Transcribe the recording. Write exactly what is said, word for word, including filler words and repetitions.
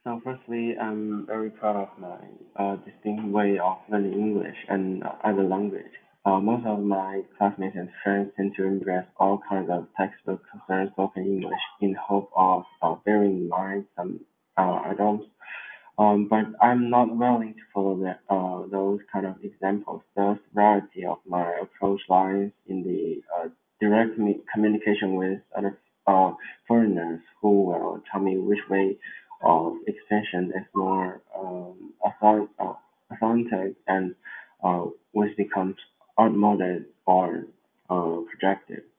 So firstly, I'm very proud of my uh, distinct way of learning English and uh, other language. Uh, most of my classmates and friends tend to embrace all kinds of textbook concerns spoken English in hope of uh, bearing in mind some uh, items. Um, but I'm not willing to follow the, uh, those kind of examples. The variety of my approach lies in the uh, direct me- communication with other uh, foreigners who will tell me which way of expression is more um, author- uh, authentic and uh, which becomes outmoded or uh, projected.